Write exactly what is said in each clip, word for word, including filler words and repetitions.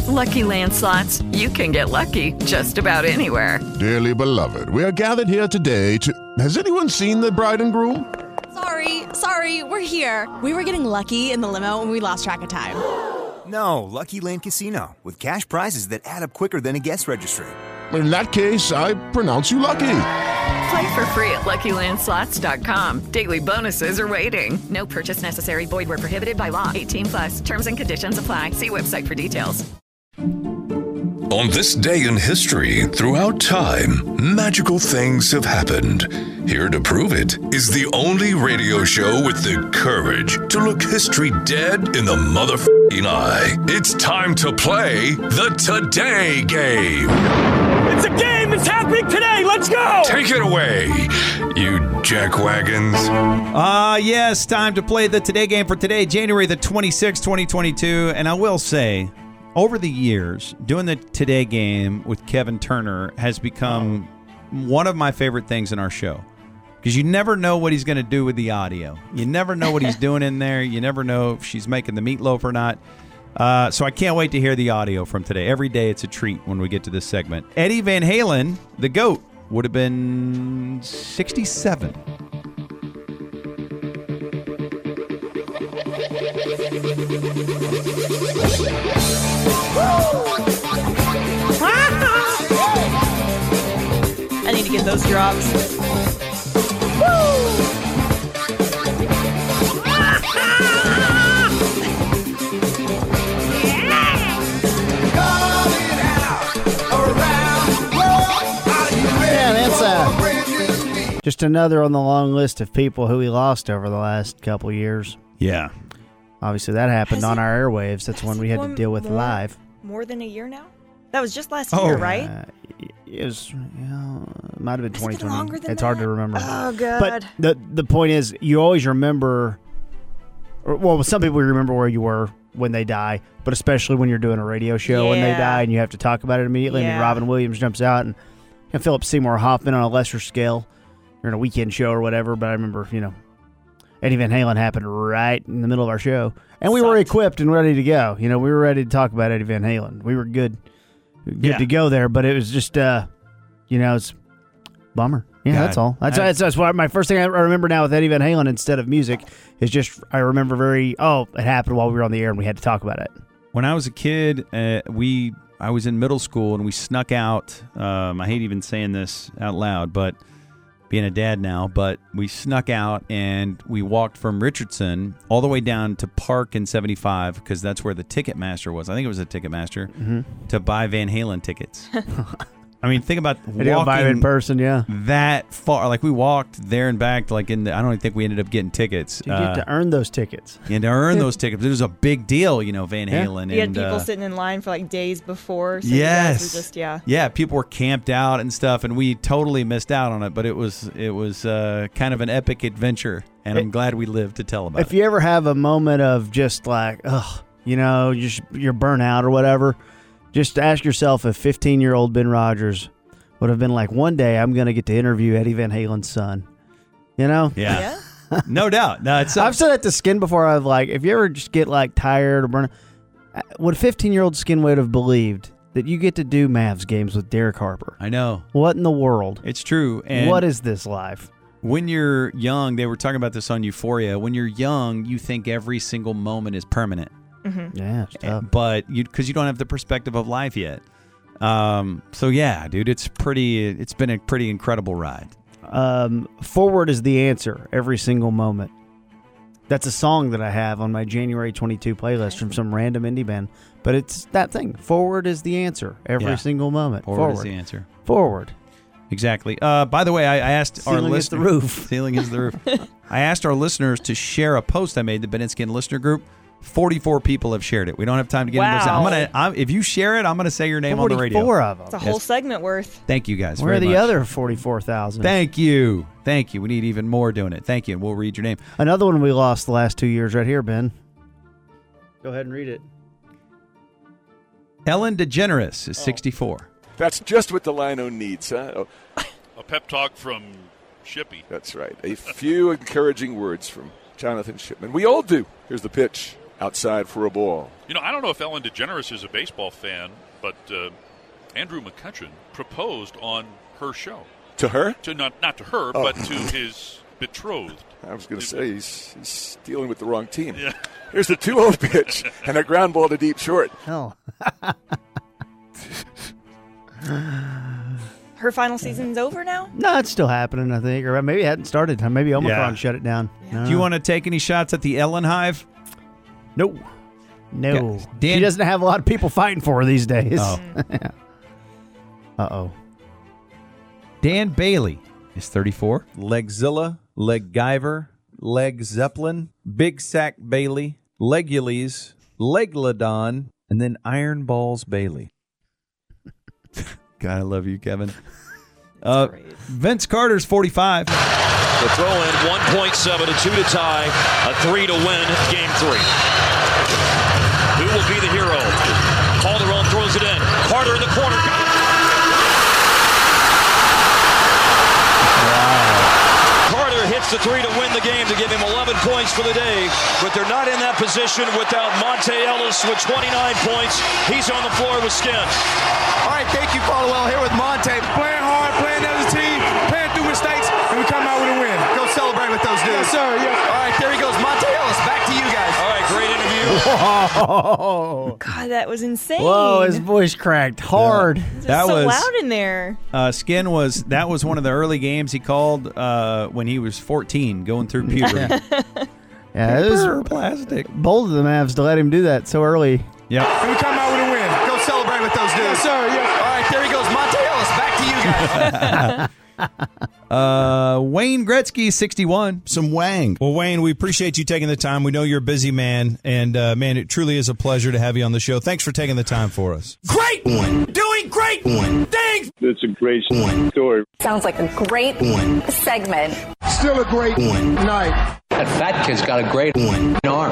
Lucky Land Slots, you can get lucky just about anywhere. Dearly beloved, we are gathered here today to... Has anyone seen the bride and groom? Sorry, sorry, we're here. We were getting lucky in the limo and we lost track of time. No, Lucky Land Casino, with cash prizes that add up quicker than a guest registry. In that case, I pronounce you lucky. Play for free at Lucky Land Slots dot com. Daily bonuses are waiting. No purchase necessary. Void where prohibited by law. eighteen plus. Terms and conditions apply. See website for details. On this day in history, throughout time, magical things have happened. Here to prove it is the only radio show with the courage to look history dead in the motherfucking eye. It's time to play the Today Game. It's a game that's happening today. Let's go. Take it away, you jackwagons. Ah, uh, yes, time to play the Today Game for today, January the twenty-sixth, twenty twenty-two. And I will say, over the years, doing the Today Game with Kevin Turner has become one of my favorite things in our show. Because you never know what he's going to do with the audio. You never know what he's doing in there. You never know if she's making the meatloaf or not. Uh, so I can't wait to hear the audio from today. Every day it's a treat when we get to this segment. Eddie Van Halen, the GOAT, would have been sixty-seven. I need to get those drops. Yeah, that's uh, just another on the long list of people who we lost over the last couple years. Yeah. Obviously, that happened Has on it- our airwaves. That's when we had to deal with more, live. More than a year now? That was just last Oh. year, right? Uh, it was, yeah, it might have been Has it twenty been twenty. longer than It's hard that? to remember. Oh, God. But the the point is, you always remember, or, well, some people remember where you were when they die, but especially when you're doing a radio show and they Yeah. die and you have to talk about it immediately. And then Yeah. Robin Williams jumps out and, and Philip Seymour Hoffman on a lesser scale, or in a weekend show or whatever. But I remember, you know, Eddie Van Halen happened right in the middle of our show, and we were Sucked. equipped and ready to go. You know, we were ready to talk about Eddie Van Halen. We were good, good Yeah. to go there. But it was just, uh, you know, it's bummer. Yeah, God, that's all. That's, I- that's that's what my first thing I remember now with Eddie Van Halen instead of music is just I remember very oh it happened while we were on the air and we had to talk about it. When I was a kid, uh, we I was in middle school and we snuck out. Um, I hate even saying this out loud, but being a dad now, but we snuck out and we walked from Richardson all the way down to Park in seventy-five because that's where the Ticketmaster was. I think it was a Ticketmaster Mm-hmm. to buy Van Halen tickets. I mean, think about I didn't buy it in walking person, yeah. that far. Like we walked there and back. Like in, the, I don't even think we ended up getting tickets. You get to earn those tickets. and to earn those tickets, it was a big deal. You know, Van Yeah. Halen. You had and, people uh, sitting in line for like days before. So you guys Yes. were just, yeah. Yeah, people were camped out and stuff, and we totally missed out on it. But it was it was uh, kind of an epic adventure, and I'm glad we lived to tell about If it. you ever have a moment of just like ugh, you know, just you're burnt out or whatever, just ask yourself if fifteen-year-old Ben Rogers would have been like, one day I'm going to get to interview Eddie Van Halen's son. You know? Yeah, no doubt. No, it's I've said that to Skin before. I've like, if you ever just get like tired or burn, would a fifteen-year-old Skin would have believed that you get to do Mavs games with Derek Harper? I know What in the world? it's true. And What is this life? when you're young, they were talking about this on Euphoria. When you're young, you think every single moment is permanent, Yeah, it's tough. but you because you don't have the perspective of life yet. Um. So yeah, dude, it's pretty. It's been a pretty incredible ride. Um, forward is the answer every single moment. That's a song that I have on my January twenty-two playlist from some random indie band. But it's that thing. Forward is the answer every Yeah. single moment. Forward, Forward. is the answer. Forward. Exactly. Uh, by the way, I, I asked our Ceiling is the listeners. roof. Ceiling is the roof. I asked our listeners to share a post I made, the Beninskin listener group. forty-four people have shared it. We don't have time to get into this. I'm Wow. gonna. I'm, if you share it, I'm gonna say your name on the radio. forty-four of them. It's a whole Yes. segment worth. Thank you guys. Where are very the much. other forty-four thousand? Thank you. Thank you. We need even more doing it. Thank you. And we'll read your name. Another one we lost the last two years right here, Ben. Go ahead and read it. Ellen DeGeneres is sixty-four. That's just what the Lino needs, huh? Oh, A pep talk from Shippy. that's right. A few encouraging words from Jonathan Shipman. We all do. Here's the pitch. outside for a ball. You know, I don't know if Ellen DeGeneres is a baseball fan, but uh, Andrew McCutcheon proposed on her show. To her? To not not to her, Oh. but to his betrothed. I was going to say he's, he's dealing with the wrong team. Yeah. Here's the two oh pitch and a ground ball to deep short. Hell. Her final season's over now? No, it's still happening, I think. Or maybe it hadn't started. Maybe Omicron Yeah. shut it down. Do you want to take any shots at the Ellen Hive? No. No. Yeah, Dan- She doesn't have a lot of people fighting for her these days. Oh. Uh-oh. Dan Bailey is thirty-four. Legzilla, Leggiver, Leg Zeppelin, Big Sack Bailey, Legules, Leglodon, and then Iron Balls Bailey. God, I love you, Kevin. Uh, Vince Carter's forty-five. The throw in one point seven, a two to tie, a three to win game three. Who will be the hero? Calderon throws it in. Carter in the corner. Got it. Carter hits the three to win the game to give him eleven points for the day, but they're not in that position without Monte Ellis with twenty-nine points. He's on the floor with Skin. All right, thank you, Caldwell, here with Monte. Playing hard, playing as a team, playing through mistakes, and we come out with a win. Go celebrate with those dudes. Yes, sir. Yes. All right, there he goes. Monte Ellis, back to you guys. All right, great interview. Whoa. God, that was insane. Whoa, his voice cracked hard. It's That so was- loud in there. Uh, Skin was that was one of the early games he called uh, when he was fourteen, going through puberty. Yeah, it was Paper or plastic. bold of the Mavs to let him do that so early. Yep. And we come out with a win. Go celebrate with those dudes. Yes, sir. Yes. All right, there he goes. Monte Ellis, back to you guys. Uh, Wayne Gretzky, sixty-one. Some Wang. Well, Wayne, we appreciate you taking the time. We know you're a busy man, and uh, man, it truly is a pleasure to have you on the show. Thanks for taking the time for us. Great one. Doing great one. Thanks. It's a great one. Story. Sounds like a great one. segment. Still a great one. Night. That fat kid's got a great one arm.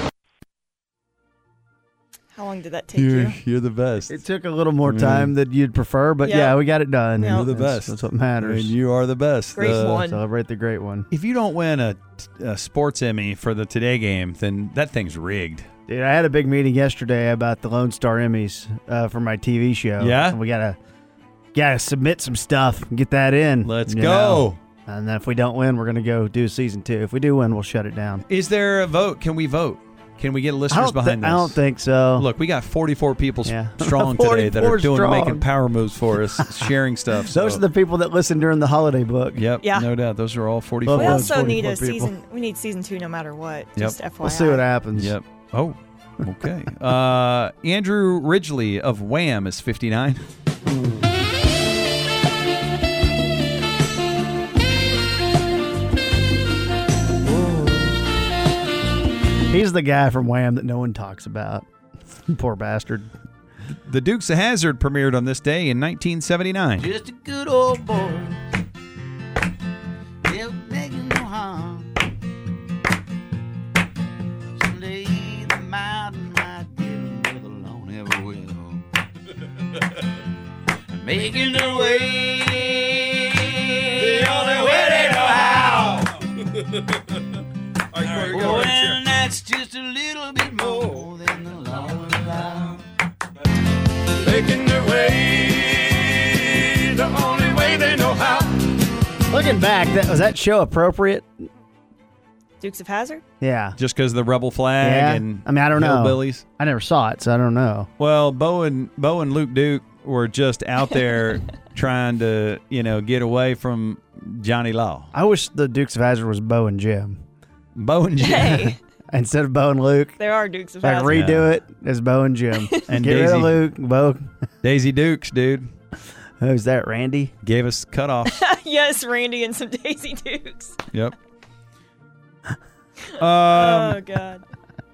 How long did that take You're, you? you're the best. It took a little more time than you'd prefer, but Yeah. yeah, we got it done. Yeah. You're the That's- best. That's what matters. And you are the best. Great Uh, one. Celebrate the great one. If you don't win a, a sports Emmy for the Today game, then that thing's rigged. Dude, I had a big meeting yesterday about the Lone Star Emmys uh, for my T V show. Yeah? And we gotta gotta submit some stuff and get that in. Let's you go. know. And then if we don't win, we're gonna go do season two. If we do win, we'll shut it down. Is there a vote? Can we vote? Can we get I listeners don't, thi- behind I this? don't think so. Look, we got forty-four people s- Yeah. strong today that are forty-four doing strong. making power moves for us, sharing stuff. So. Those are the people that listen during the holiday book. Yep, Yeah. no doubt. Those are all forty-four. We Well, also those need a forty-four people. season. We need season two no matter what. Yep. Just F Y I. We'll see what happens. Yep. Oh, okay. uh, Andrew Ridgely of Wham is fifty-nine. He's the guy from Wham that no one talks about. Poor bastard. The Dukes of Hazzard premiered on this day in nineteen seventy-nine. Just a good old boy. Never making no harm. Someday the mountain might get him with a lone ever will. Making their way. The only way they know how. Oh, and that's just a little bit more than the law will allow. Making their way. The only way they know how. Looking back, that was that show appropriate? Dukes of Hazzard. Yeah. Just because of the rebel flag Yeah. and I mean, I don't know. hillbillies. I never saw it, so I don't know. Well, Bo and Bo and Luke Duke were just out there trying to, you know, get away from Johnny Law. I wish the Dukes of Hazzard was Bo and Jim. Bo and Jim. Hey, Instead of Bo and Luke. there are Dukes of Like Hazzard. redo it as Bo and Jim. And Get rid Daisy. of Luke, Bo. Daisy Dukes, dude. Who's that, Randy? Gave us cutoff. Yes, Randy and some Daisy Dukes. Yep. oh Um, God.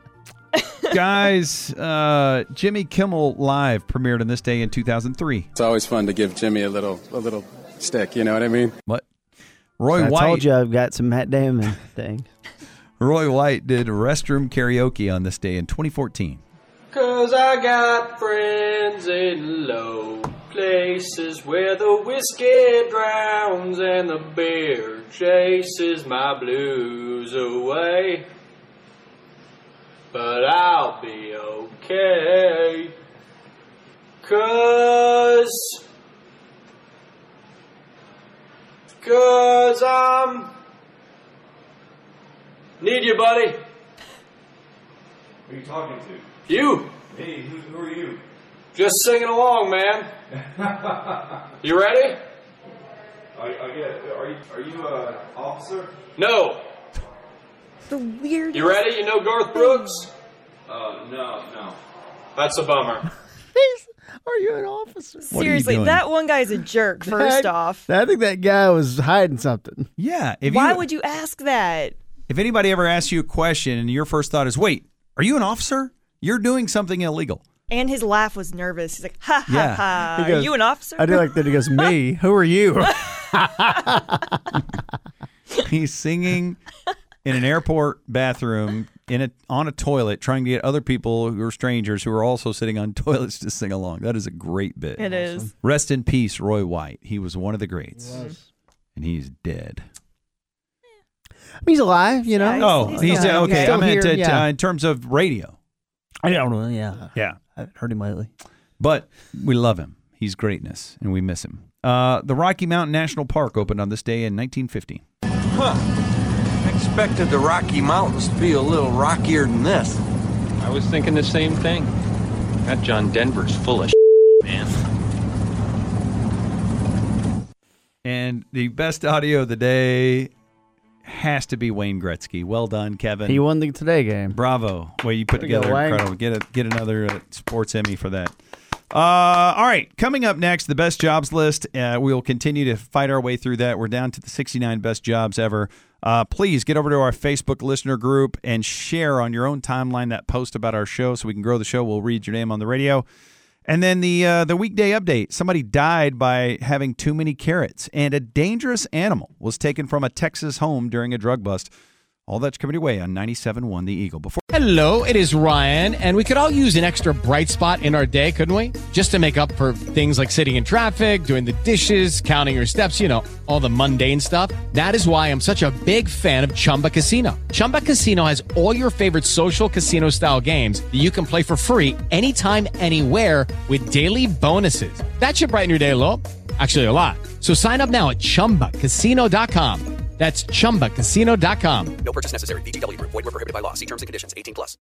guys, uh, Jimmy Kimmel Live premiered on this day in two thousand three. It's always fun to give Jimmy a little a little stick, you know what I mean? What? Roy I White. told you I've got some Matt Damon thing. Roy White did restroom karaoke on this day in twenty fourteen. Cause I got friends in low places where the whiskey drowns and the beer chases my blues away. but I'll be okay. Cause, cause I'm, need you, buddy. Who are you talking to? You. Hey, who, who are you? Just singing along, man. You ready? Are, are, you, are you are you an officer? No. The weirdest. You ready? You know Garth Brooks? Uh, no, no. That's a bummer. Are you an officer? Seriously, that one guy's a jerk, first That- off. I think that guy was hiding something. Yeah. If Why you, would you ask that? If anybody ever asks you a question and your first thought is, wait, are you an officer? You're doing something illegal. And his laugh was nervous. He's like, ha ha Yeah. ha. He Are goes- you an officer? I do like that. He goes, me? Who are you? He's singing in an airport bathroom in a on a toilet, trying to get other people who are strangers who are also sitting on toilets to sing along. That is a great bit. It is. Rest in peace, Roy White. He was one of the greats, He was. and he's dead. He's alive, you know. Yeah, Oh, he's he's still- okay. still I meant here, it, yeah. uh, in terms of radio. I don't know. Yeah, Yeah, I haven't heard him lately. but we love him. He's greatness, and we miss him. Uh, the Rocky Mountain National Park opened on this day in nineteen fifty. Huh. I expected the Rocky Mountains to be a little rockier than this. I was thinking the same thing. That John Denver's full of man. And the best audio of the day has to be Wayne Gretzky. Well done, Kevin. He won the Today game. Bravo. Well, you put Way to go, together Wayne. incredible. Get a, get another uh, sports Emmy for that. Uh, all right, coming up next, the best jobs list. Uh, we will continue to fight our way through that. We're down to the sixty-nine best jobs ever. Uh, please get over to our Facebook listener group and share on your own timeline that post about our show so we can grow the show. We'll read your name on the radio. And then the uh, the weekday update. Somebody died by having too many carrots, and a dangerous animal was taken from a Texas home during a drug bust. All that's coming your way on ninety-seven point one The Eagle. Before Hello, it is Ryan, and we could all use an extra bright spot in our day, couldn't we? Just to make up for things like sitting in traffic, doing the dishes, counting your steps, you know, all the mundane stuff. That is why I'm such a big fan of Chumba Casino. Chumba Casino has all your favorite social casino-style games that you can play for free anytime, anywhere with daily bonuses. That should brighten your day a little. Actually, a lot. So sign up now at chumba casino dot com. That's chumba casino dot com. No purchase necessary. V G W Group. Void where prohibited by law. See terms and conditions. eighteen plus.